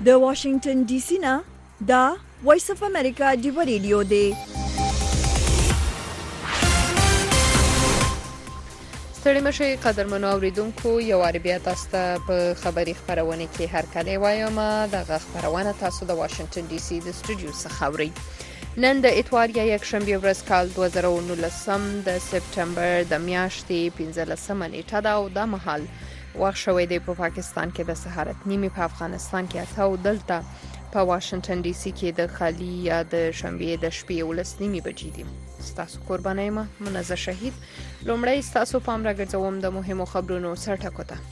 د واشنگټن ډي سي نه دا وایس اف امریکا دی ریډیو دی. ستړي مشي قدرمنو اوریدونکو یو بیا تاسو ته په خبري خبرونه کې هر کله وایم دغه خبرونه تاسو د واشنگټن ډي سي د سټوډیو څخه اورئ. نن د اتوار یک شنبه ورځ کال 2019 د سپټمبر د میاشتې 15 نیټه دا او د محل وخت شوې دی په پاکستان کې د سهارت نیمه په افغانستان کې اته او دلته په واشنگټن ډي سي کې د خالي یا د شنبه د شپې 19 بجې دي. ستاسو قربانای ما منزه شهید لومړی ستاسو پام راګرځوم د مهمو خبرونو سرټکو ته.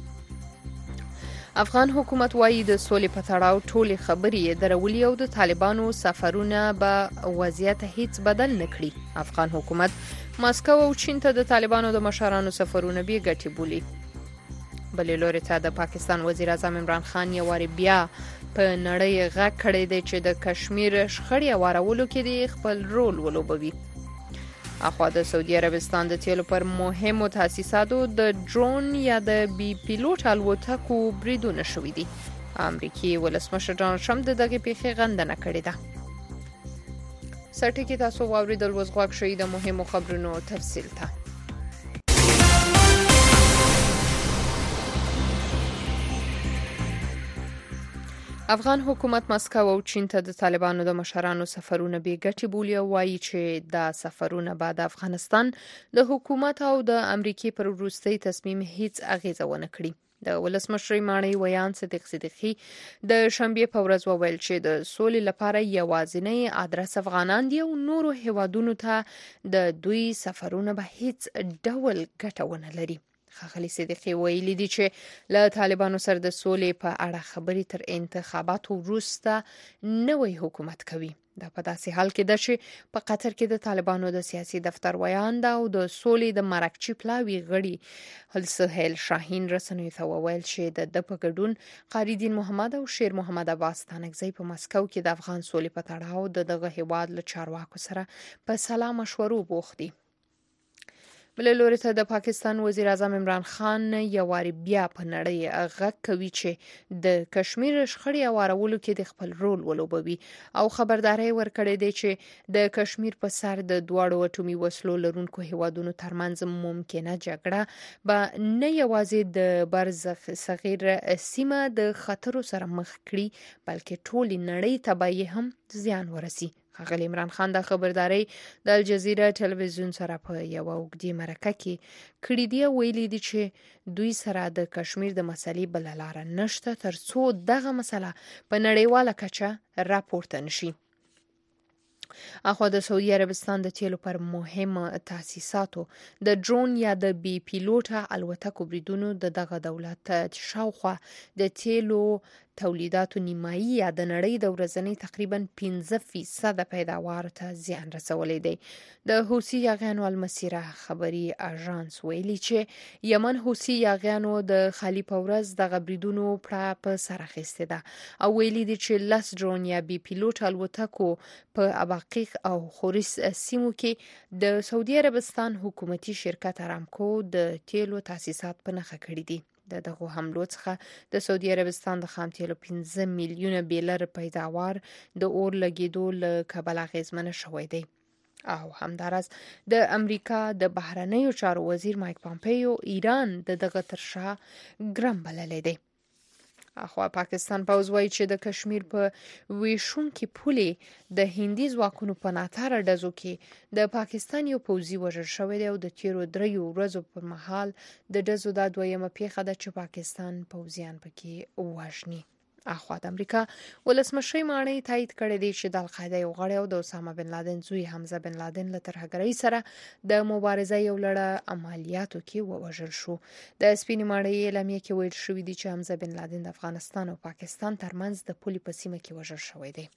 افغان حکومت وايي د سولې په تړاو ټولې خبرې درولې او د طالبانو سفرونه به وضعیت هیڅ بدل نکړي. افغان حکومت ماسکو او چین ته د طالبانو د مشرانو سفرونه بیا ګټي بولي. بلې لوري ته د پاکستان وزیر اعظم عمران خان یو واری بیا په نړۍ غږ کړی دی چې د کشمیر شخړې وارولو کې د خپل رول ولوبوي. اخوا د سعودي عربستان د تیلو پر مهمو تاسیساتو د ډرون یا د بي پیلوټ الوتکو بریدونه شوې دي. امریکایي ولسمشر ډونالد ټرمپ دغه پیښې غندنه کړې ده. سرټکی تاسو واوریدل وز غوښ شوی د مهمو خبرونو تفصیل ته. افغان حکومت ماسکو او چین ته د طالبانو د مشرانو سفرونه بې ګټې بولي او وایي چې دا سفرونه به د افغانستان د حکومت او د امریکای پر وروستي تصمیم هیڅ اغیزه ونه کړي. د ولسمشر مانی ویان صدیق صدیقی د شنبه په ورځ وویل چې د سولې لپاره یوازینی ادرس افغانان دي او نورو هیوادونو ته د دوی سفرونه به هیڅ ډول ګټه ونه لري. خاغلی صدیقی ویلي دي چې له طالبانو سره د سولې په اړه خبرې تر انتخاباتو وروسته نوې حکومت کوي. دا په داسې حال کې ده چې په قطر کې د طالبانو د سیاسي دفتر ویاند او د سولې د مرکچی پلاوی غړي سهیل شاهین رسنیو ته وویل چې د په ګډون قاری دین محمد او شیر محمد عباس تانکزی په مسکو کې د افغان سولې په تړاو دغه هیواد له چارواکو سره په سلا مشورو بوختي. بل لوري ته د پاکستان وزیر اعظم عمران خان یو واری بیا په نړۍ غږ کوي چې د کشمیر شخړې وارولو کې د خپل رول ولوبوي او خبرداري ورکړې ده چې د کشمیر په سر د دواړو اټومي وسلو لرونکو هیوادونو ترمنځ ممکنه جګړه به نه یوازې د برزخ صغیر سیمه د خطر سره مخ کړي بلکې ټول نړۍ ته به هم زیان ورسي. خغل عمران خان د خبرداري د الجزیره ټلویزیون سره په یو وګړي مرکه کې کړي دی ویلي دي چې دوی سره د کشمیر د مسلې بل لار نشته ترڅو دغه مسله په نړیواله کچه راپورته نشي. اخوا د سعودي عربستان د تیلو پر مهمه تاسیساتو د ډرون یا د بي پیلوټ الوتکو بریدونو دغه دولت شاوخوا د تیلو تولیداتو نیمایي یا د نړۍ د ورځنی تقریبا 15% پیداوار ته زیان رسولی دی. د حوثي یاغیانو المسیره خبري اژانس ویلي چې یمن حوثي یاغیانو د خالی په ورځ د غبریدونو په سر اخیسته ده او ویلي دي چې لاس ډرون یا بي پیلوټ الوتکو په اباقیق او خورس سیمو کې د سعودي عربستان حکومتي شرکت ارامکو د تیلو تاسیسات په نخښه کړی دي. دغه حملو څخه د سعودي عربستان د خام تیلو 15 میلیونه بیلر پیداوار د اور لګیدو له کبله غیزمنه شوی دی. او همدارس د امریکا د بهرنیو چارو وزیر مایک پامپیو ایران دغه ترشا ګرام بللی دی. اخوا پاکستان پوز وایي چې د کشمیر په ویشونکي پولې د هندي ځواکونو په ناتاره ډزو کې د پاکستان یو پوځي وژل شوی دی او د تیرو 3 ورځو په مهال د ډزو د دویمه پیښه ده چې پاکستان پوځیان پکې وژني. اخوا د امریکا ولسمشر مانی تایید کړی دی چې د القاعده یو غړی او د اسامه بن لادن زوی حمزه بن لادن له ترهګرۍ سره د مبارزه یو لړ عملیاتو کې ووژل شو. د سپینې ماڼۍ اعلامیه کې ویل شوی دی چې حمزه بن لادن د افغانستان او پاکستان ترمنځ د پولې په سیمه کې وژل شوی دی.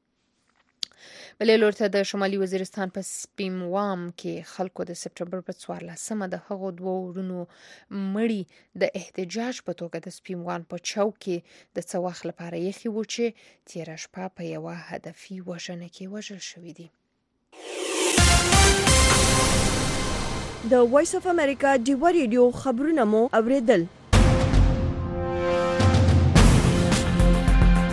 بلې لورته د شمالي وزیرستان په سپیموام کې خلکو د سپټمبر په 14مه د هغو دوه ورونو مړی د احتجاج په توګه د سپیموام په چوک کې د څه وخت لپاره یخي و چې تیر شپه په یو هدفي وژنه کې وژل شوی دی. د وایس اف امریکا دی ریډیو خبرونه مو اوریدل.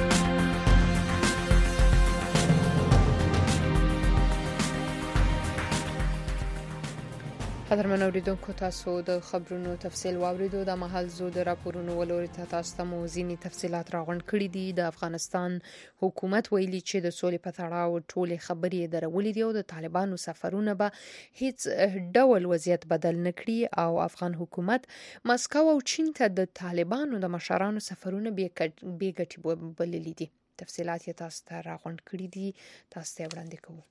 قدرمن اوریدونکو تاسو د خبرونو تفصیل واوریدو د محل زو د راپورونو ولوري تاسو ته موزینی تفصيلات راغونډ کړي دي. د افغانستان حکومت ویلي چې د سولې په تړاو ټولې خبرې درولې دي او د طالبانو سفرونه به هیڅ ډول وضعیت بدل نکړي او افغان حکومت مسکو او چین ته د طالبانو د مشرانو سفرونه بیګټي بللي دي. تفصيلات یې تاسو ته راغونډ کړي دي، تاسو ته وړاندې کوو.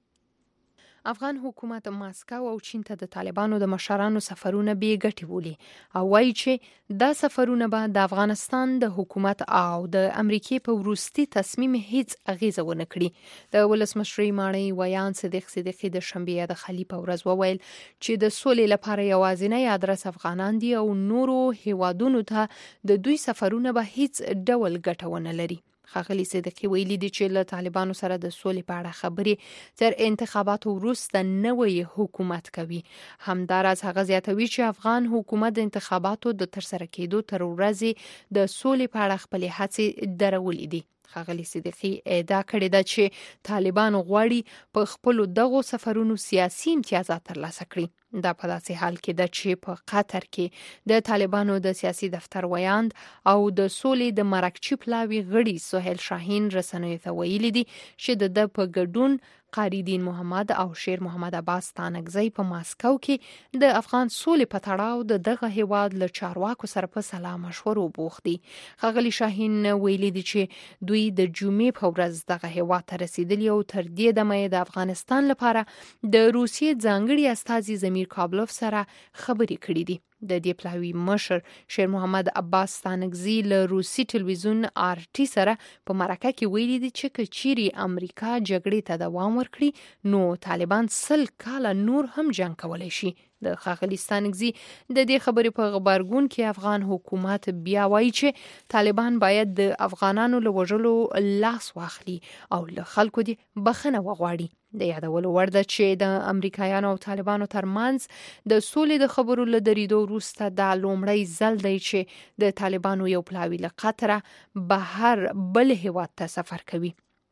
افغان حکومت ماسکو او چین ته د طالبانو د مشرانو سفرونه بې ګټې بولي او وایي چې دا سفرونه به د افغانستان د حکومت او د امریکای په وروستي تصمیم هیڅ اغیزه ونه کړي. د ولسمشر ماڼۍ ویان صدیق صدیقی د شنبه د خلی په ورځ وویل چې د سولې لپاره یوازینی ادرس افغانان دي او نورو هیوادونو ته د دوی سفرونه به هیڅ ډول ګټه ونه لري. ښاغلي صدیقی ویلي دي چې له طالبانو سره د سولې په اړه خبرې تر انتخاباتو وروسته نوی حکومت کوي. همداراز هغه زیاتوي چې افغان حکومت د انتخاباتو د ترسره کېدو تر ورځې د سولې په اړه خپل هڅې درولې دي. ښاغلي صدیقی ادعا کړې ده چې طالبان غواړي په خپل دغو سفرونو سیاسي امتیازات ترلاسه کړي. دا په داسې حال کې ده چې په قطر کې د طالبانو د سیاسي دفتر ویاند او د سولې د مرکچی پلاوی غړي سهیل شاهین رسنیو ته ویلي دي چې د په ګډون قاری دین محمد او شیر محمد عباس تانکزی په ماسکو کې د افغان سولې په تړاو دغه هیواد له چارواکو سره په سلا مشورو بوخت دي. ښاغلي شاهین ویلي دي چې دوی د جمعې په ورځ دغه هیواد ته رسیدلی او تر دې دمه د افغانستان لپاره د روسیې ځانګړي استازي زمیر کابلوف سره خبرې کړې دي. د دې پلاوی مشر شیر محمد عباس تانکزی له روسي ټلویزیون RT سره په مرکه کې ویلي دي چې کچيري امریکا جګړې ته دوام ورکړي نو طالبان 100 کاله نور هم جنگ کولای شي. د ښاغلي تانکزی د دې خبرې په خبرګون کې افغان حکومت بیا وایي چې طالبان باید د افغانانو له وژلو لاس واخلي او له خلکو دې بخښنه وغواړي. د یادولو وړ ده چې د امریکایانو او طالبانو ترمنځ د سولې د خبرو له درېدو وروسته دا لومړی ځل دی چې د طالبانو یو پلاوی له قطره بهر بل هیواد ته سفر کوي.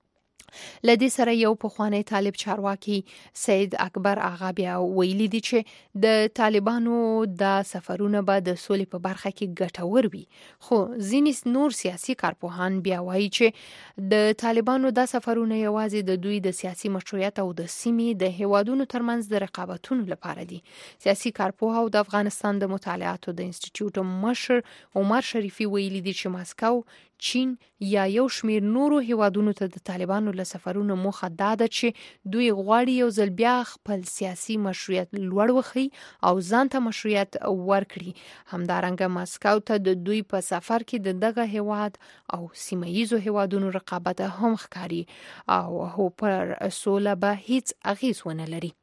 لدې سره یو پخوانی طالب چارواکي سید اکبر آغا بیا ویلي دي چې د طالبانو د سفرونه به د سولې په برخه کې ګټور وي. خو ځینې نور سیاسي کارپوهان بیا وایي چې د طالبانو د سفرونه یوازې د دوی د سیاسي مشروعیت او د سیمې د هیوادونو ترمنځ د رقابتونو لپاره دي. سیاسي کارپوه او د افغانستان د مطالعاتو د انسټیټیوټ مشر عمر شریفي ویلي دي چې ماسکو، چین یا یو شمیر نورو هیوادونو ته د طالبانو له سفرونو موخه دا ده چې دوی غواړي یو ځل بیا خپل سیاسي مشروعیت لوړ وخی او ځان ته مشروعیت ورکړي. همدارنګه ماسکو ته د دوی په سفر کې دغه هیواد او سیمه‌ییزو هیوادونو رقابت هم ښکاري او هو پر سوله به هیڅ اغیز ونه لري.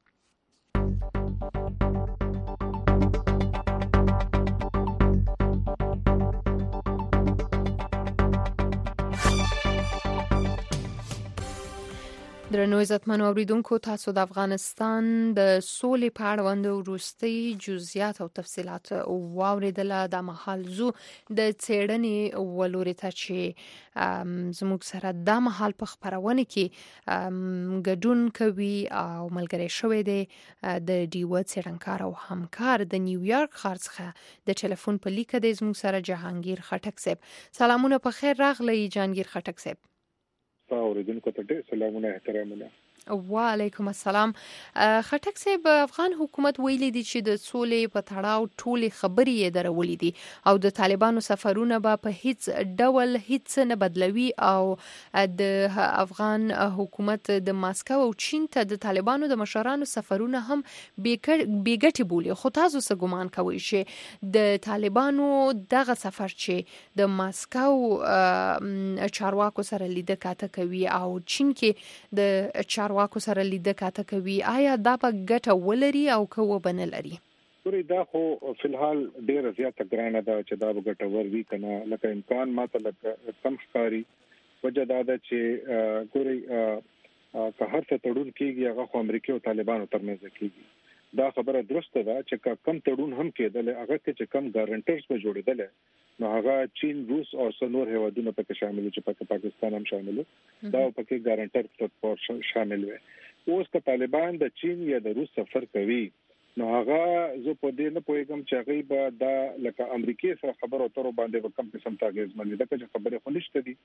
درنو عزتمنو اوریدونکو، تاسو د افغانستان د سولې په اړوند وروستي جزئیات او تفصيلات واوریدل. د محل زو د څېړنې ولوري ته چې زموږ سره د محل په خبرونه کې ګډون کوي او ملګری شوی دی د ډیو څېړنکار او همکار د نیویارک ښار څخه د ټلیفون په لیکه د زموږ سره جهانگیر خټک صاحب. سلامونه په خیر راغلی جهانگیر خټک صاحب. اوریدونکو ته ډېر سلامونه احترامونه. وعلیکم السلام. خټک صاحب، افغان حکومت ویلي دي چې د سولې په تړاو ټولې خبرې یې درولې دي او د طالبانو سفرونه به په هیڅ ډول هیڅ نه بدلوي او د افغان حکومت د ماسکو او چین ته د طالبانو د مشرانو سفرونه هم بې ګټې بولي. خو تاسو څه ګمان کوئ چې د طالبانو دغه سفر چې د ماسکو چارواکو سره لیده کاته کوي او چین کې د چارواکو سره لیده کاته کوي، آیا دا به ګټه ولري او که وبنه لري؟ ګوري دا خو فلحال ډیره زیاته ګرانه ده چې دا به ګټور وي کنه، لکه امکان ماته لکه کم ښکاري. وجه دا ده چې ګوري که هر څه تړون کیږي هغه خو امریکا او طالبانو ترمنځ کیږي. دا خبره درسته ده چې کم تړون هم کېدل هغه چې کم ګارانټرز به جوړیدل نو هغه چین، روس او څلور هیوادونو پکې شامل دي چې پاکستان هم شامل دی. دا پکې ګارانټر تطور شامل وي. اوس که طالبان د چین یا د روس سفر کوي نو هغه زه په دې نه پوهیږم چې هغه به دا لکه امریکای سره خبرو اترو باندې به کم قسم تاګیز باندې دا چې خبره خو نشته دي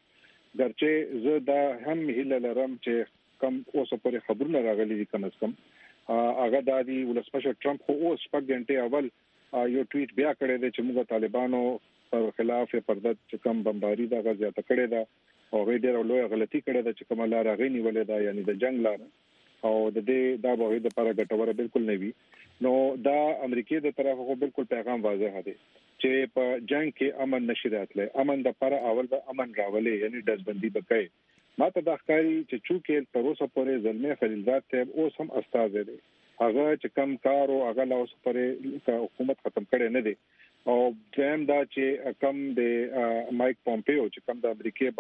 درچه زه دا هم هیله لرم چې کم اوسه پرې خبرونه راغلي دي کم از کم هغه د ولسمشر ټرمپ خو اوس شپږ غنټې اول یو ټویټ بیا کړی دی چې موږ طالبانو پر خلاف پردت چې کم بمباری دا غزياته کړی دا او غوډه ډېر لوی غلطي کړې ده چې کومه لار غوښنی ولې دا یعنی د جنگ لار او د دې دا به د لپاره ګټوره بالکل نه وي نو دا امریکای د طرفه خو بالکل پیغام واضح دی چې په جنگ کې امن نشي راتله امن د لپاره اول به امن راولي یعنی دزبندي وکړي ماته د ښکاری چې چونکې تر اوسه پورې زلمه خلیلزاد صاحب اوس هم استاد دی هغه چې کم کار او هغه لا اوس پورې حکومت ختم کړي نه دی او هم دا چې کم د مایک پومپیو چې کم د امریکای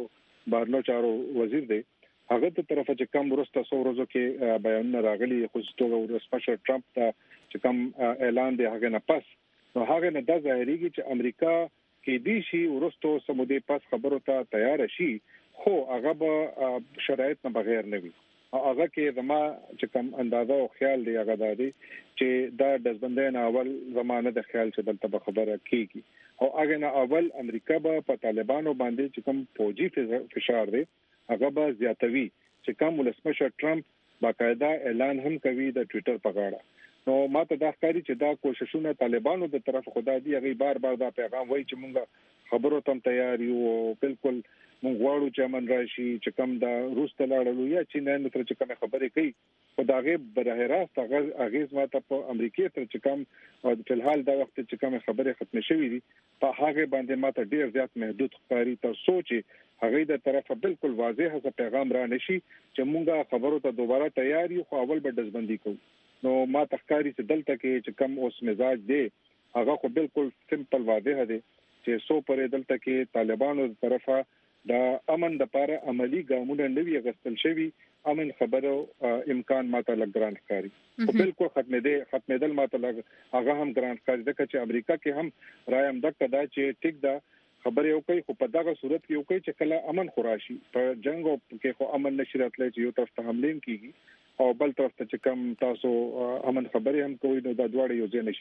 بهرنیو چارو وزیر دی هغه ته طرفه چې کم ورسته سو ورځو کې بیان راغلي خو ستوګه ولسمشر ټرمپ ته چې کم اعلان دی هغه نه پس نو هغه نه د ظاهريږي چې امریکا کې دي شي ورستو سمودي پس خبرو ته تیار شي خو هغه به شرایط نه بغیر نه وي هغه کې زما چې کوم اندازه او خیال دی هغه دا دی چې دا د ځبندین اول زمانه د خیال چې دلته خبره کیږي او هغه نه اول امریکا به په طالبانو باندې چې کوم فوجي فشار دی هغه به زیاتوي چې کوم ولسمشر ټرمپ باقاعده اعلان هم کوي د ټوئیټر په غاړه نو ماته دا ښکاري چې دا کوششونه طالبانو د طرف خدا دی هغه بار دا پیغام وایي چې مونږ خبرو ته تیار یو بالکل مونږ غواړو چې امن راشي چې کوم دا روس ته لاړلو یا چې نه تر چې کوم خبرې کوي خدای بره راست هغه ماته په امریکای تر چې کوم او په الحال دا وخت چې کوم خبرې ختم شوې دي په هغه باندې ماته ډیر زیات محدود ښکاري تر سوچي هغه د طرفه بالکل واضح هڅه پیغام را نشي چې مونږه خبرو ته دوباره تیار یو خو اول به دزبندي کوو نو ما تخکاری چې دلته کې چې کم اوس مزاج دی هغه خو بالکل سمپل واضح دی چې سو پرې دلته کې طالبانو طرفه دا امن د لپاره عملی ګامونه نوي غستل شوی امن خبرو امکان ماته لګران ښکاری او بالکل ختمېدل ماته هغه هم ګران ښکاری ځکه چې امریکا کې هم رایم دغه دا چې ټیک دا خبره یو کوي خو په دغه صورت کې یو کوي چې کله امن خوراشي په جنگ او کې خو امن نشي راتلی چې یو طرف ته حمله کیږي او بل طرف ته چې کم تاسو امن خبرې هم کوي نو دا دواړه یو ځای نشي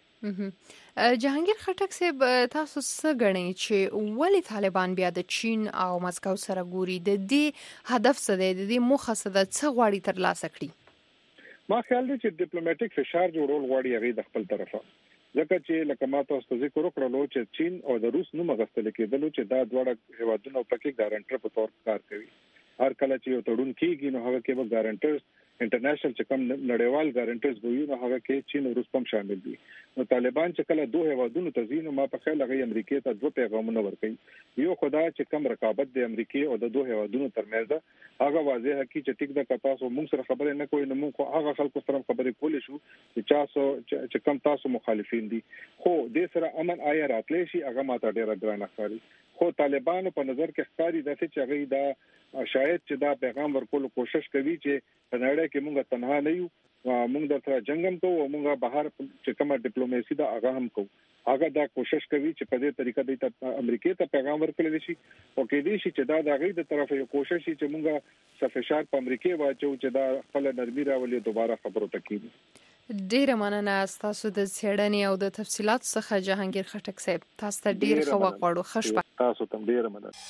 چلېږي جهانگیر خټک صاحب تاسو څه غنئ چې ولې طالبان بیا د چین او مسکو سره ګوري د دې هدف څه دی د دې موخه څه ده څه غواړي ترلاسه کړي ما خیال دی چې ډیپلوماټیک فشار جوړول غواړي هغه د خپل طرفه ځکه چې لکه ما تاسو ذکر وکړلو چې چین او د روس نوم غستل کېدل چې دا دواړه هیوادونه پکې ګارانټر په تور کار کوي هر کله چې یو تړون کیږي نو هغه کې به ګارانټرز انټرنیشنل چې کوم نړیوال ګارانټرز وي نو هغه کې چین او روس هم شامل دي نو طالبان چې کله دوه هیوادونو ته ځي نو ما په خیال هغه امریکای ته دوه پیغامونه ورکړي یو خدای چې کوم رقابت د امریکای او د دوه هیوادونو ترمنځ هغه واضح کی چې ټیک د تاسو موږ سره خبرې نه کوي نو موږ هغه خلکو سره خبرې کولې شو چې کوم تاسو مخالفین دي خو د سره امن آیا راتلې شي هغه ماته ډیره ګرانه ښکاري خو طالبانو په نظر کې ښکاري د چې هغه دا شاید چې دا پیغام ورکول کوشش کوي چې په نړۍ کې موږ تنها نه یو موږ د سره جنگم کوو او موږ بهر چې کومه ډیپلوماسي دا هغه هم کوو هغه دا کوشش کوي چې په دې طریقه د امریکای ته پیغام ورکړل شي او کې دې شي چې دا د غي د طرفه یو کوشش شي چې موږ سفشار په امریکای واچو چې دا خپل نرمي راولي دوباره خبرو تکېږي ډیره مننه تاسو د څېړنې او د تفصيلات څخه جهانگیر خټک صاحب تاسو ته ډیر ښه وغواړو خوشبخت تاسو ته ډیره مننه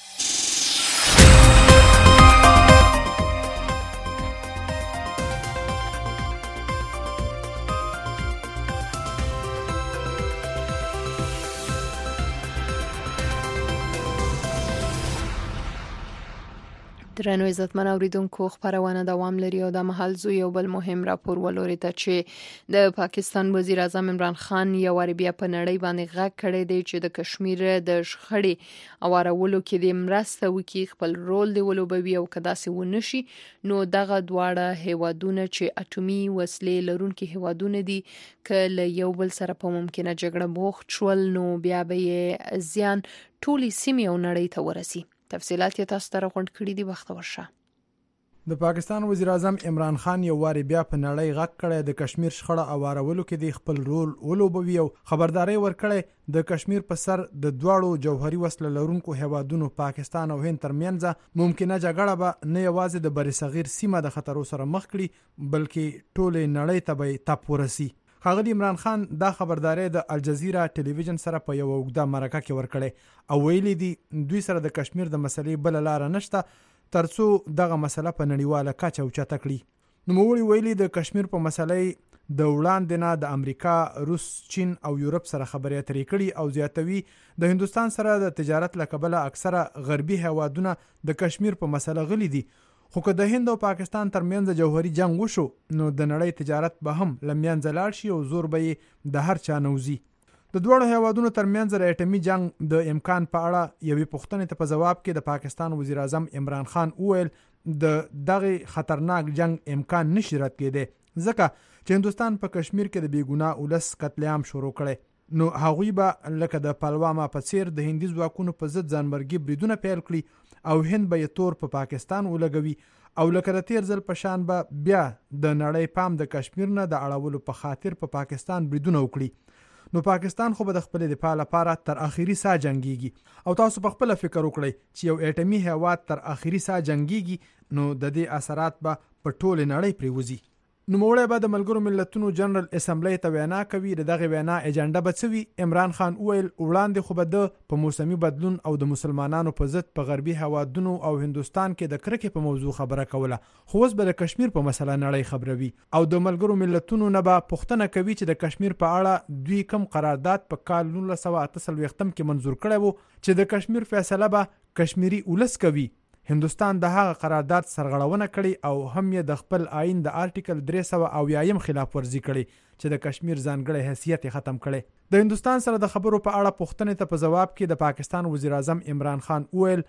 درنو عزتمن اوریدونکو خبرونه دوام لري او د محل زو یو بل مهم راپور ولوري ته چې د پاکستان وزیر اعظم عمران خان یو بیا په نړۍ باندې غږ کړی دی چې د کشمیر د شخړې اوارولو کې د مرسته وکي خپل رول دی ولوبوي او کدا سي ونشي نو دغه دواړه هیوادونه چې اټومي وسلې لرونکي هیوادونه دي کله یو بل سره په ممکنه جګړه بوخت شول نو بیا به زیان ټولي سیمې او نړۍ ته ورسي تفصيلات یې تاسو ته غونډ کړي دي وخت ورشه د پاکستان وزیر اعظم عمران خان یو واری بیا په نړۍ غږ کړی د کشمیر شخړه اوارولو کې د خپل رول ولوبوي او خبرداري ورکړي د کشمیر په سر د دواړو جوهري وسله لرونکو هیوادونو پاکستان او هند ترمنځ ممکنه جګړه به نه یوازې د بری صغیر سیمه د خطر سره مخ کړي بلکې ټول نړۍ ته به تاپ ورسي ښاغلي عمران خان دا خبرداری د الجزیره ټلویزیون سره په یو اوږده مرکه کې ورکړی او ویلي دي دوی سره د کشمیر د مسلې بل لاره نشته ترڅو دغه مسله په نړیواله کچه اوچته کړي. نوموړي ویلي د کشمیر په مسلې د وړاندې نه د امریکا، روس، چین او یورپ سره خبرې اترې کړي او زیاتوي د هندوستان سره د تجارت له کبله اکثره غربي هیوادونه د کشمیر په مسله غلي دي. خو که د هند او پاکستان ترمنځ جوهري جنگ وشو نو د نړۍ تجارت به هم له منځه لاړ شي او زور به یې د هر چا نه وځي. د دواړو هیوادونو ترمنځ د اټومي جنگ د امکان په اړه یوې پوښتنې ته په ځواب کې د پاکستان وزیر اعظم عمران خان وویل د دغه خطرناک جنگ امکان نشي رد کېدی ځکه چې هندوستان په کشمیر کې د بیګناه ولس قتل عام شروع کړي. نو هغوی به لکه د پلواما په څیر د هندي ځواکونو په ضد ځانمرګي بریدونه پیل کړي او هند به یې تور په پاکستان ولګوي او لکه د تیر ځل په شان به بیا د نړۍ پام د کشمیر نه د اړولو په خاطر په پاکستان بریدونه وکړي. نو پاکستان خو به د خپل دفاع لپاره تر اخیری ساه جنگيږي او تاسو په خپل فکر وکړئ چې یو اټومي هیواد تر اخیری ساه جنگيږي نو د دې اثرات به په ټول نړۍ پریوزي. نوموړی به د ملګرو ملتونو جنرال اسمبلی ته وینا کوي. د دغه وینا ایجنډا به څه وي؟ عمران خان وویل وړاندې خو به د په موسمي بدلون او د مسلمانانو په ضد په غربي هیوادونو او هندوستان کې د کرکې په موضوع خبره کوله خو اوس به د کشمیر په مسله نړۍ خبروي او د ملګرو ملتونو نه به پوښتنه کوي چې د کشمیر په اړه دوی کوم قرارداد په کال 1948 کې منظور کړی و چې د کشمیر فیصله به کشمیری ولس کوي. هندوستان د هغه قرارداد سرغړونه کړي او هم یې د خپل آئین د آرټیکل 300 خلاف ورزي کړي چې د کشمیر ځانګړی حیثیت ختم کړي. د هندوستان سره د خبرو په اړه پوښتنې ته په ځواب کې د پاکستان وزیر اعظم عمران خان وویل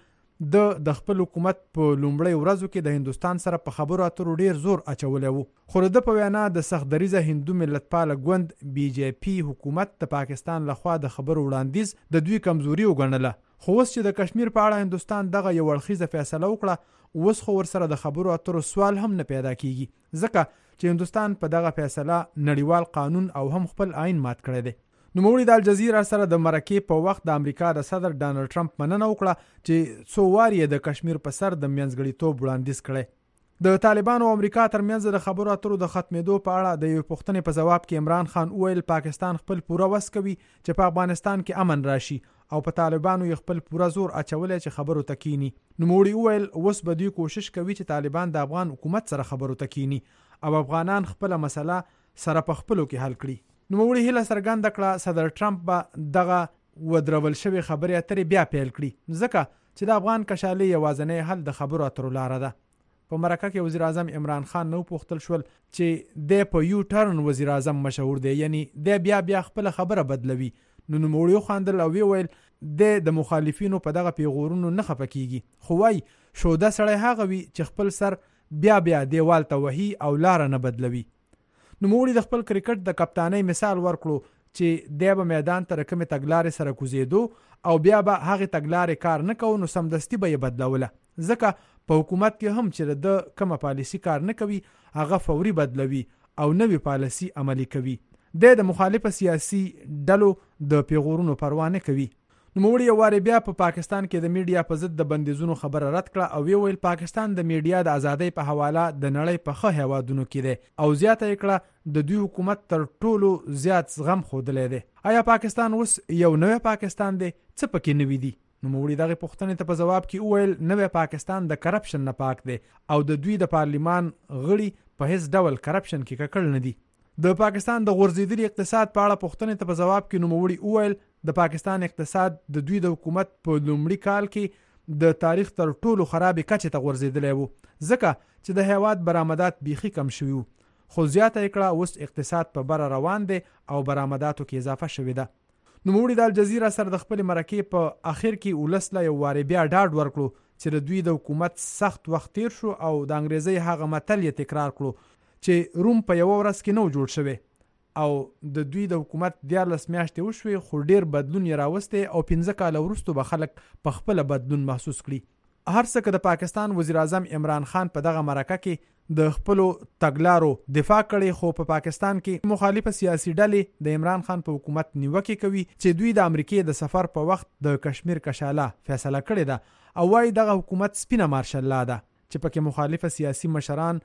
د خپل حکومت په لومړۍ ورځو کې د هندوستان سره په خبرو اترو ډیر زور اچولی وو خو د په وینا د سخت دریځه هندو ملتپاله ګوند بي جے پی حکومت د پاکستان لخوا د خبرو وړاندیز د دوی کمزوري وګڼله. خو اوس چې د کشمیر په اړه هندوستان دغه یو اړخیزه فیصله وکړه اوس خو ورسره د خبرو اترو سوال هم نه پیدا کیږي ځکه چې هندوستان په دغه فیصله نړیوال قانون او هم خپل آئین مات کړی دی. نوموړي د الجزیره سره د مرکې په وخت د امریکا د صدر ډانلډ ټرمپ مننه وکړه چې څو واري د کشمیر په سر د منځګړیتوب وړاندیز کړي. د طالبانو او امریکا ترمنځ د خبرو اترو د ختمېدو په اړه د یو پوښتنې په ځواب کې عمران خان وویل پاکستان خپل پوره وس کوي چې په افغانستان کې امن راشي او په طالبانو یې خپل پوره زور اچولی چې خبرو ته کینی. نوموړي وویل اوس به دوی کوشش کوي چې طالبان د افغان حکومت سره خبرو ته کینی او افغانان خپل مسله سره په خپلو کې حل کړي. نوموړي هیله څرګنده کړه صدر ټرمپ به دغه ودرول شوی خبرې اترې بیا پیل کړي ځکه چې د افغان کشالۍ یوازینی حل د خبرو اترو لاره ده. په مرکه کې وزیر اعظم عمران خان نو پوښتل شول چې د په یو ټرن وزیر اعظم مشهور دی یعنی د بیا خپل خبره بدلوي. نو نوموړي خواندل او ویل د مخالفینو په دغه پیغورونو نه خفه کیږي خو وای شوده سړی هغه وي چې خپل سر بیا دیوال ته وهي او لار نه بدلوي. نوموړي د خپل کرکټ د کپتانۍ مثال ورکړو چې د به میدان ته رقم تګلارې سره کوزیدو او بیا به هغه تګلارې کار نه کوو نو سمدستي به یې بدلوله ځکه په حکومت کې هم چې د کومه پالیسی کار نه کوي هغه فوري بدلوي او نوې پالیسی عملی کوي. د مخالفه سیاسي ډلو د پیغورونو پروا نه کوي. نوموړي یو وارې بیا په پاکستان کې د میډیا په ضد د بندیزونو خبره رد کړه او ویل پاکستان د میډیا د ازادۍ په حواله د نړۍ په ښه هیوادونو کې دی او زیاته یې کړه د دوی حکومت تر ټولو زیات زغم ښودلی دی. آیا پاکستان اوس یو نوی پاکستان دی؟ څه پکې نوي دي؟ نوموړي دغه پوښتنې ته په ځواب کې وویل نوی پاکستان د کرپشن نه پاک دی او د دوی د پارلیمان غړي په هیڅ ډول کرپشن کې ککړ نه دي. د پاکستان د غورځېدلي اقتصاد په اړه پوښتنې ته په ځواب کې نوموړي وویل د پاکستان اقتصاد د دوی د حکومت په لومړي کال کې د تاریخ تر ټولو خرابې کچې ته غورځېدلی و ځکه چې د هیواد برآمدات بیخي کم شوي وو خو زیاته یې کړه اوس اقتصاد په بره روان دی او برآمداتو کې اضافه شوې ده. نوموړي د الجزیره سره د خپل مرکې په اخر کې ولس له یو وارې بیا ډاډ ورکړو چې د دوی د حکومت سخت وخت تیر شو او د انګریزي هغه متل یې تکرار کړو چې روم په یو ورځ کې نو جوړ شوی او د دوی د حکومت 14 میاشتې وشوي خو ډیر بدلون یې راوستی او 15 کاله وروسته به خلک په خپل بدلون محسوس کړي. هر څه که د پاکستان وزیر اعظم عمران خان په دغه مرکه کې د خپلو تګلارو دفاع کړي خو په پاکستان کې مخالفه سیاسي ډلې د عمران خان په حکومت نیوکه کوي چې دوی د امریکای د سفر په وخت د کشمیر کشاله فیصله کړې ده او وايي دغه حکومت سپینه مارشل لا ده چې پکې مخالفه سیاسي مشران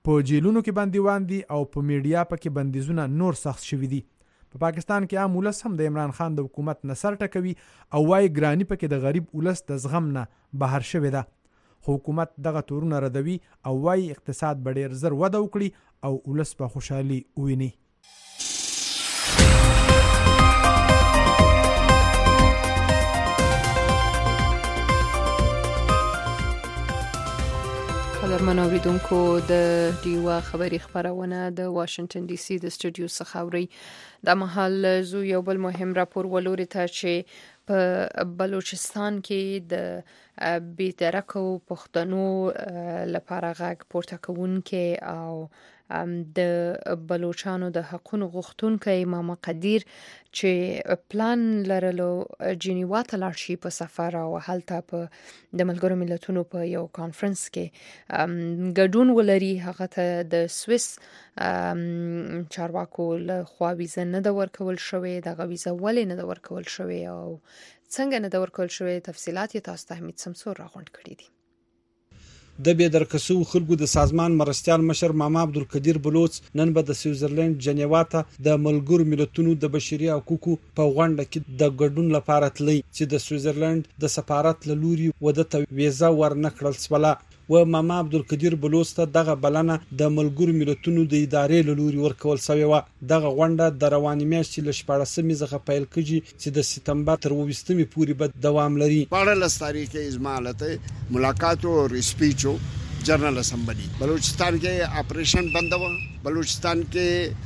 په جیلونو کې بندیوان دي او په میډیا پکې بندیزونه نور سخت شوي دي. په پاکستان کې عام ولس هم د عمران خان د حکومت نه سر ټکوي او وايي ګرانی پکې د غریب ولس د زغم نه بهر شوی ده. حکومت دغه تورونه ردوي او وايي اقتصاد به ډېر زر وده وکړي او ولس به خوشحالي وویني. قدرمن اوریدونکو د ډیوا خبری خبرونه د واشنگټن ډي سي د سټوډیو څخه اوري. د مهال زو یو بل مهم راپور ولوري ته چې په بلوچستان کې د بیدرکو پښتنو لپاره غږ پورته کوونکې او د بلوچستانو د حقوقو غوښتونکي ماما قدیر چې پلان لرلو جنیوا ته لاړ شي په سفر او هلته په د ملګرو ملتونو په یو کانفرنس کې ګډون ولري. هغه ته د سویس چارواکو له خوا ویزه نه د ورکول شوې، دغه ویزه ولې نه د ورکول شوې او څنګه نه د ورکول شوې تفصيلات یې تاسو ته حمید سمسور راغونډ کړي دي. د بیدرکسو خلکو د سازمان مرستيال مشر ماما عبدالقدیر بلوچ نن به د سویزرلند جنیوا ته د ملګرو ملتونو د بشري حقوقو په غونډه کې د ګډون لپاره تللی چې د سویزرلند د سفارت له لوري ودته ویزه ورنکړل شوله. و ماما عبدالقدیر بلوچ ته دغه بلنه د ملګرو ملتونو د ادارې له لوري ورکول شوې و. دغه غونډه د رواني میاشتې له 14مې څخه پیل کیږي چې د سپتمبر تر 20مې پورې به دوام لري. 15 تاریخ ازمالته ملاقات او اسپیچ جنرل اسمبلی بلوچستان کې آپریشن بند و. بلوچستان کې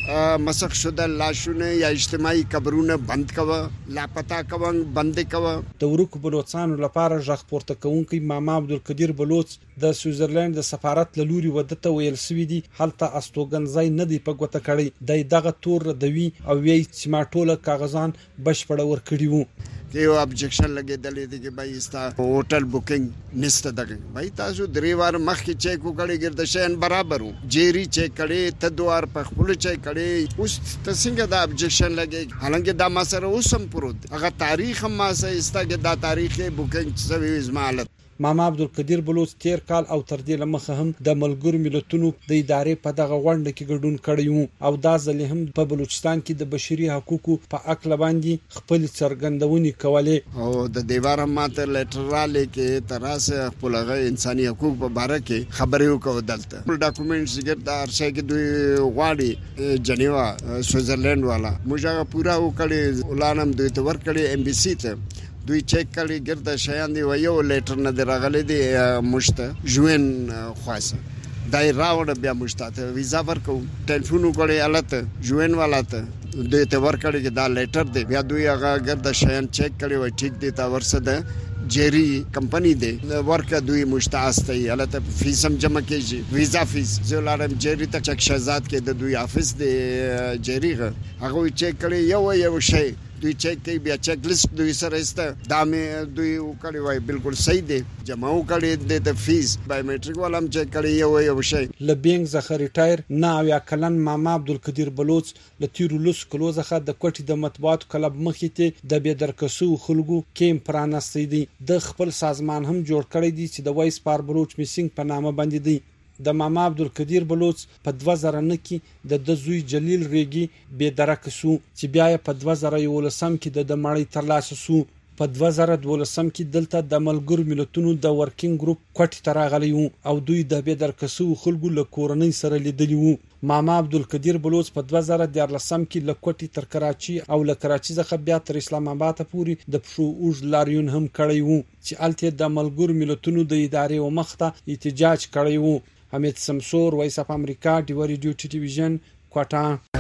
مسخ شده لاشونه یا اجتماعي قبرونه بند کوا، لاپتا کوا بند کوا. د ورکو بلوچستانو لپاره ژغ پورته کوونکی ماما عبدالقدیر بلوچ د سویزرلند د سفارت له لوري ودته ویل سوي دي هلته استوګنځای نه دی په ګوته کړی. دغه تور ردوي او وی چې ما ټوله کاغذان بشپړ ورکړي وو. یو ابجیکشن لګیدلې دي چې بای استا هوټل بوکینګ نشته دغه بای تاسو درې وار مخکې چیک وکړی ګرځ شین برابر وو جيري چیک کړي ته دوار په خپل چیک کړي اوس ته څنګه دا ابجیکشن لګي حالانکه دا ما سره اوسم پروت هغه تاریخ هم ما سره استا کې دا تاریخ بوکینګ سوي ازمالت. ماما عبدالقدیر بلوچ تیر کال او تر دې لمخه هم د ملګرو ملتونو د ادارې په دغه غونډه کې ګډون کړی وو او دا ځل هم په بلوچستان کې د بشري حقوقو په اکل باندې خپل څرګندونې کولې او د دیوار ماته لیټراله کې تراسه خپل انساني حقوق په اړه کې خبرې وکړه. دلته ډاکومېنټس ګر د ارشای کې دوی غواړي جنیوا سویزرلند والا موږ پورا وکړي ولانم دوی ته ورکړي امبیسي ته دوی چیک کړي ګرځا شیان دی و یو لیټر نه درغلي دی مشته ژوند خاصه دای راوړ بیا مشته ویزا ورکو ټلیفون وکړي الته ژوند والا ته دوی ته ورکړي چې دا لیټر دی بیا دوی هغه ګرځا شیان چیک کړي و ټیک دی تا ورسده جيري کمپنی دی ورکه دوی مشتاقسته الته فیس هم جمع کیږي ویزا فیس زولارم جيري ته چک شهزاد کې د دوی افیس دی جيري هغه چیک کړي یو شی دوی چیک کوي بیا چیک لیست دوی سره است دا مې دوی وکړي وای بالکل صحیح دی جمع وکړي د فیس بایومټریک ولهم چیک کړي یو شی لبینګ زخه ریټایر نه یا کلن ماما عبدالقدیر بلوچ د تیرو لوس کلو زخه د کوټي د مطبوعات کلب مخې ته د بیدرکسو خلکو کیم پرانستی دي د خپل سازمان هم جوړ کړی دي چې د وایس پار بلوچ میسینګ په نامه باندې دی. د ماما عبدالقدیر بلوچ په 2009 کې د زوی جلیل ریګي بیدرکسو چې بیا په 2011 کې د مړی ترلاسه سو. په 2012 کې دلته د ملګرو ملتونو د ورکینګ ګروپ کوټی تراغلی وو او دوی د بیدرکسو خلکو له کورنۍ سره لیدلی وو. ماما عبدالقدیر بلوچ په 2014 کې له کوټی تر کراچي او له کراچي څخه بیا تر اسلام آباد پورې د پښو اوږ لاریون هم کړی وو چې الته د ملګرو ملتونو د ادارې او مخته احتجاج کړی وو. حمید سمسور وایس اف امریکا ډیو ریډیو ټلویزیون کوټا.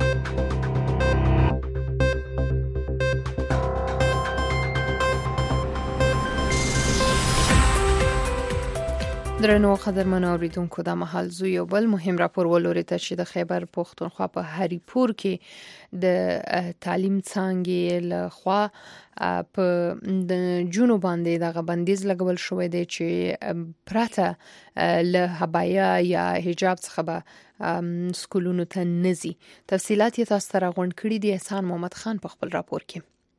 درنو قدرمن اوریدونکو د محل زو یو بل مهم راپور ولوري ته چې د خیبر پختونخوا په هریپور کې د تعلیم څانګې له خوا په د جنو باندې دغه بندیز لګول شوې دی چې پراته له حبایا یا حجاب څخه به سکولونو ته نزي. تفصيلات یې تاسو ته راغونډ کړي دي احسان محمد خان په خپل راپور کې.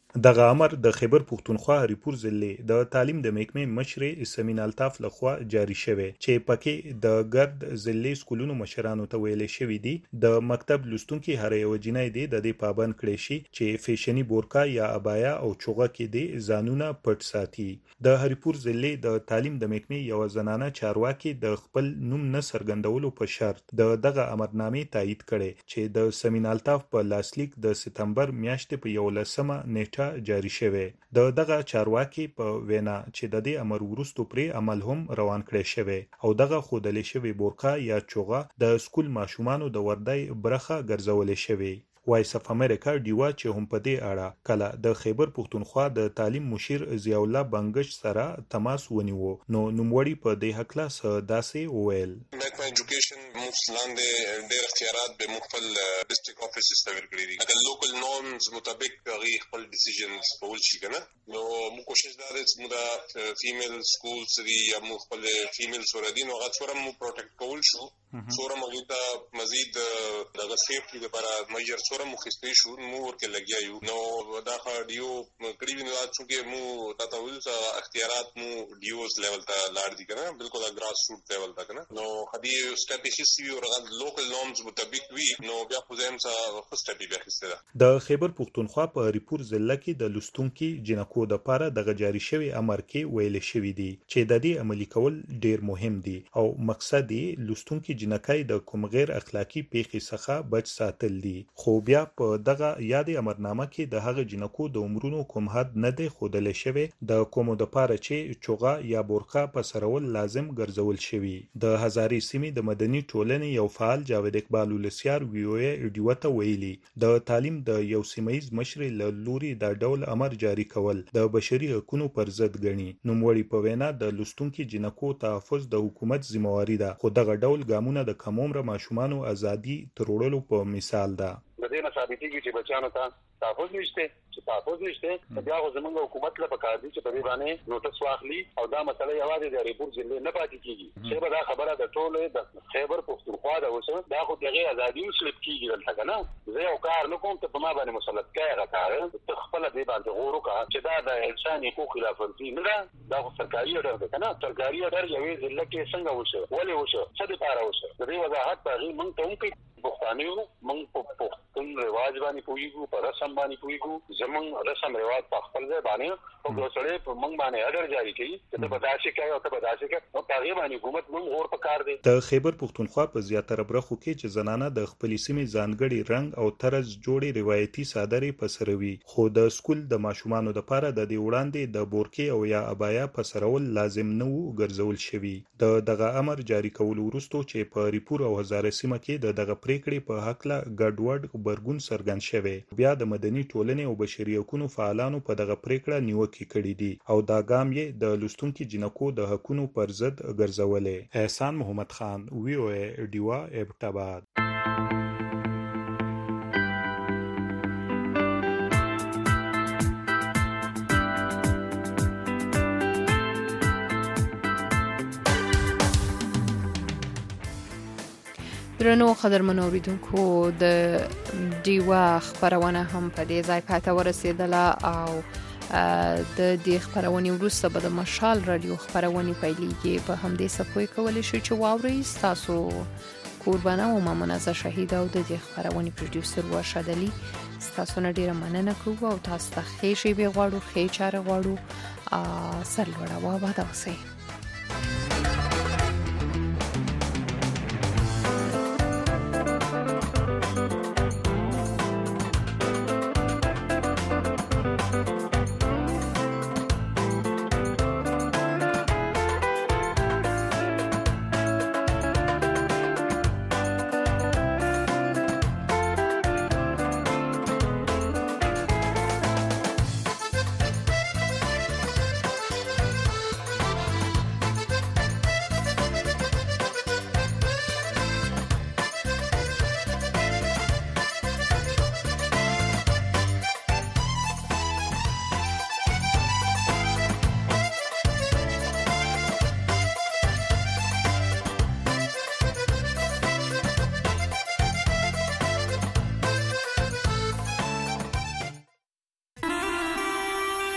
دغه امر د خیبر پښتونخوا هریپور ضلع د تعلیم د محکمې مشر سمین الطاف لخوا جاری شوی چې پکې د ګرد ضلع سکولونو مشرانو ته ویل شوی دی د مکتب لوستونکي هر یو جنۍ دی د دې پابند کړي شي چې فیشنی بورکا یا ابایا او چوغه کې دی ځانونه پټ ساتي. د هریپور ضلع د تعلیم د محکمې یو زنانه چارواکي د خپل نوم نه څرګندولو په شرط دغه امرنامې تایید کړي چې د سمین الطاف په لاسلیک د سپتمبر میاشتې په 11مه نیټه جاری شوی. دغه چارواکي په وینا چې د دې امر وروسته پرې عمل هم روان کړی شوی او دغه خودلې شوی بورکا یا چوغه د سکول ماشومانو د وردای برخه ګرځولې شوی. وایس اف امریکا ډیوا چې هم په دې اړه کله د خیبر پښتونخوا د تعلیم مشیر ضیاء الله بنگش سره تماس ونیو نو نوموړي په دې حق لاس داسې وویل محکمه ایجوکیشن مفصلان ډېر اختیارات به مخفل ډیسټریکټ افیسز ته ورکړي دي اگر لوکل نورمز مطابق غي خپل ډیسیژنز کول شي کنه نو موږ کوشش دا ده چې موږ فیمیل سکولز دی یا موږ خپل فیمیل سورادین او غوړم مو پروټیکټ کول شو سوره مغیتا مزید دغه سیفټي لپاره میجر سوره مخستې شو مو ورکه لګیا یو نو دا ډیو قریب نه چې مو تاسو ول اختیارات مو ډیوز لیول ته لاړ دي کنه بالکل گراس روټ لیول ته کنه نو خدي سټپ شي او لوکل نورمز مطابق وی نو بیا خو زم څه خسته بیا خسته د خیبر پښتونخوا په هریپور ضلع کې د لستونکي جنکو د پاره د جاری شوی امر کې ویل شوی دی چې د دې عملی کول ډیر مهم دی او مقصد یې لستونکي جنکای د کوم غیر اخلاقی پیښې څخه بچ ساتل دي خو بیا په دغه یاد امرنامه کې د هغه جنکو د عمرونو کوم حد نه دی خودل شوی د کومو د پاره چې چوغه یا بورخه په سرول لازم ګرځول شوی. د هزارې سیمې د مدني ټولنې یو فعال جاوید اقبال ولسیار ویوې اډیوته ویلي د تعلیم د یو سیمایز مشر له لوري د ډول امر جاری کول د بشري حقوقو پر ضد ګڼي. نوموړي په وینا د لستونکي جنکو تحفظ د حکومت ذمہواری ده خو دغه ډول ګامونه د کم عمره ماشومانو ازادي تروړلو په مثال ده. د دې نه ثابتېږي چې بچیانو ته تحفظ نشته چې تحفظ نشته بیا خو زموږ حکومت له پکار دي چې په دې باندې نوټس واخلي او دا مسله یوازې د هریپور ضلع نه پاتې کیږي چې به دا خبره د ټولې د خیبر پښتونخوا د اوسه دا خو دغه ازادي وسلب کیږي دلته کنه زه یو کار نه کوم ته په ما باندې مسلط کړه راکاره ته خپل دې باندې غوړو کا چې دا د انساني حقوق خلاف ورزي نه دا خو سرکاري اډر ده کنه سرکاري اډر یوې ضلع کې څنګه وشه ولې وشه څه لپاره وشه د دې وضاحت په موږ ته هم کوي پښتانیو موږ په پښتون رواج باندې پویګو په رسم باندې پویګو زمونږ رسم رواج په خپل ځای باندې او ګوسړې په موږ باندې اډر جاری کړي چې د بداشي کوي او ته بداشي کوي نو هغه باندې حکومت موږ اور په کار دی. د خیبر پښتونخوا په زیاتره برخو کې چې زنانه د خپل سیمې ځانګړي رنگ او طرز جوړي روایتي صادري پسروي خو د سکول د ماشومانو د پاره د دې وړاندې د بورکي او یا ابایا پسرول لازم نه وو ګرځول شوی. دغه امر جاری کول وروسته چې په هریپور او هزاره سیمه کې دغه پریکړې په حق لا ګډوډ خبرګون څرګند شوی بیا د مدني ټولنې او بشري حقوقو فعالانو په دغه پریکړه نیوکه کړې دي او دا ګام یې د لستونکي جنکو د حقوقو پر ضد ګرځولې. احسان محمد خان وی او ډیوا ابټاباد. درنو قدرمنو اوریدونکو د ډیوا خبرونه هم په دې ځای پاتې ورسېدله او د دې خبرونه وروسته به د مشال رادیو خبرونه پیلېږي په همدې سپوي کولای شي چې واوري تاسو قربانه او ممنزه شهید او د دې خبرونه پروډوسر ورشدلی تاسو نه ډیره مننه کوم او تاسو ته ښه شي به غواړو ښه چاره غواړو سر لوړه و آباد اوسئ.